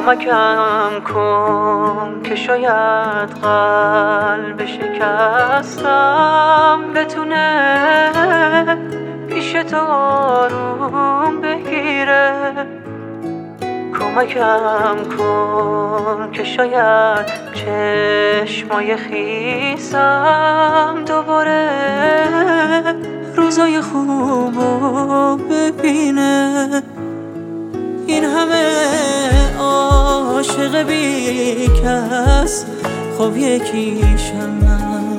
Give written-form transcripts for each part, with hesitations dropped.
کمکم کن که شاید قلب شکستم بتونه پیش تو آروم بگیره. کمکم کن که شاید چشمای خیسم دوباره روزای خوبو ببینه. این همه عاشق بی کس خب یکیشم من،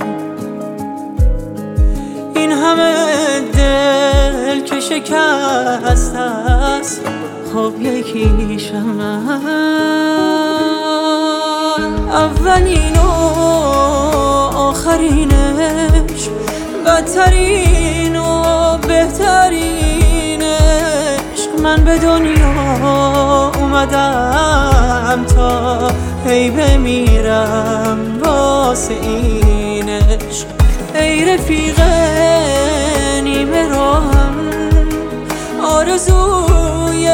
این همه دل که شکست است خب یکیشم من. اولین و آخرینش، بدترین و بهترین عشق. من به دنیا اومدم تا هی بمیرم واسه این عشق. ای رفیق نیمه راهم، آرزوی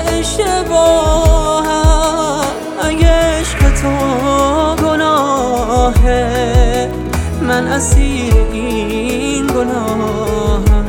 اشتباهم. اگه عشق تو گناهه، من اسیر این گناهم.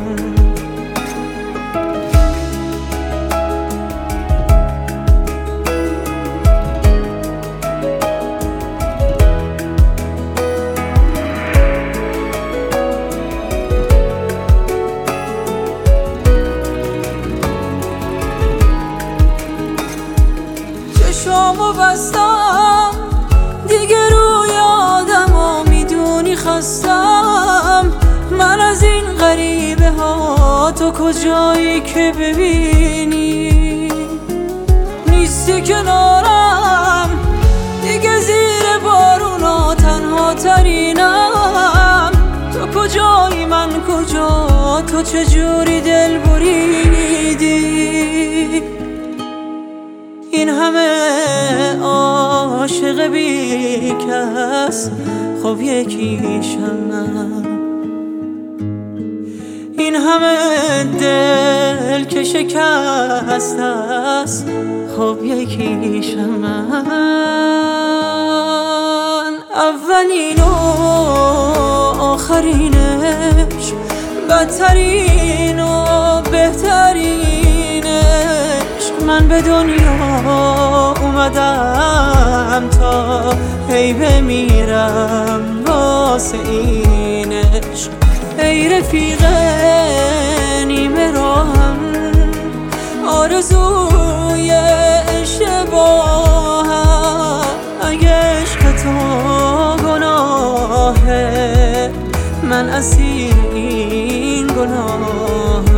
چشامو بستم دیگه روی آدم میدونی خستم. من از این غریبه ها، تو کجایی که ببینی نیستی کنارم. دیگه زیر بارونا تنها ترینم. تو کجایی من کجا، تو چجوری دل بریدی. این همه عاشق بی کس خب یکیشم من، این همه دل که شکست است خب یکیشم من. اولین و آخرینش، بدترین و بهترین عشق. من به دنیا اومدم تا هی بمیرم واسه این عشق. ای رفیق نیمه راهم، آرزوی اشتباهم. اگه عشق تو گناهه، من اسیر این گناهم.